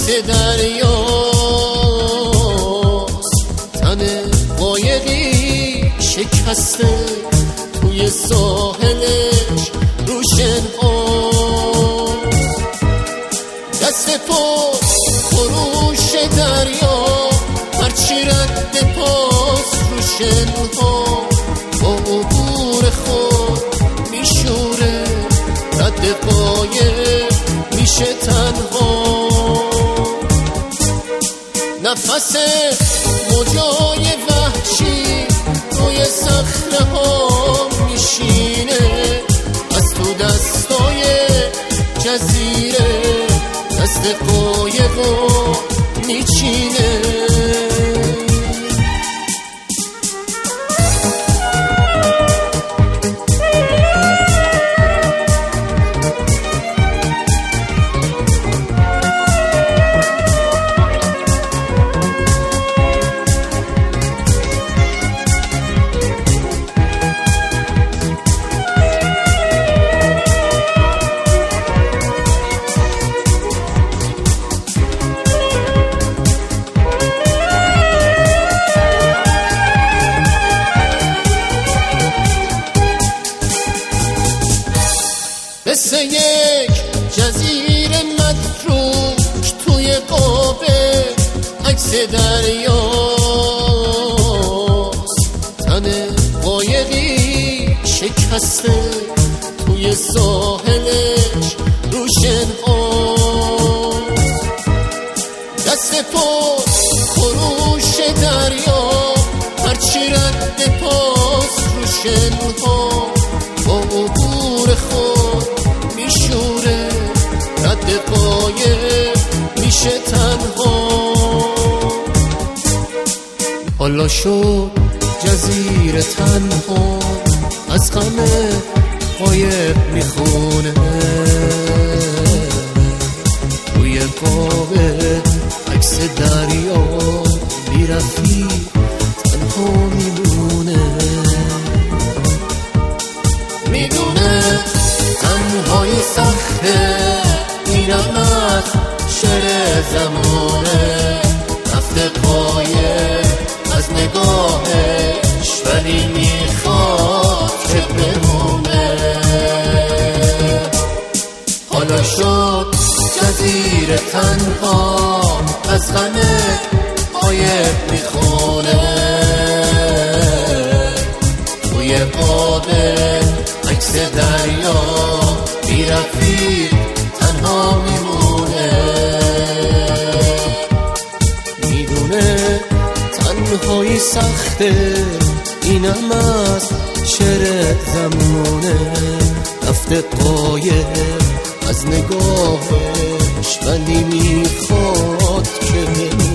عکس دریاست، تن قایقی شکسته توی ساحلش روشن هاست. دست پاس خروش دریا هرچی رد پاس روشن ها با عبور خود میشوره، رد قایق میشه تنها. نفس موجای وحشی روی صخره ها میشینه، از تو دستای جزیره دست قایقو میچینه. مثل یک جزیره متروک توی قابه عکس دریاست، تن قایقی شکسته توی ساحلش روشن هاست. دست پاس خروش دریا هرچی رد پاس روشن ها با عبور خود میشوره، رد قایق میشه تنها. حالا شد جزیره تنها، از غم قایق میخونه، روی قایق عکس دریا بی رفیق تنها میمونه. میدونه تنهایی سخته، اینم از شعر زمانه، رفته قایق از نگاهش ولی میخواد که بمونه. حالا شد جزیره تنها، از غم قایق میخونه، توی قایق عکس دریا بی رفیق تنها میمونه. میدونه تنهایی سخته، اینم از شعر زمونه، رفته قایق از نگاهش ولی میخواد که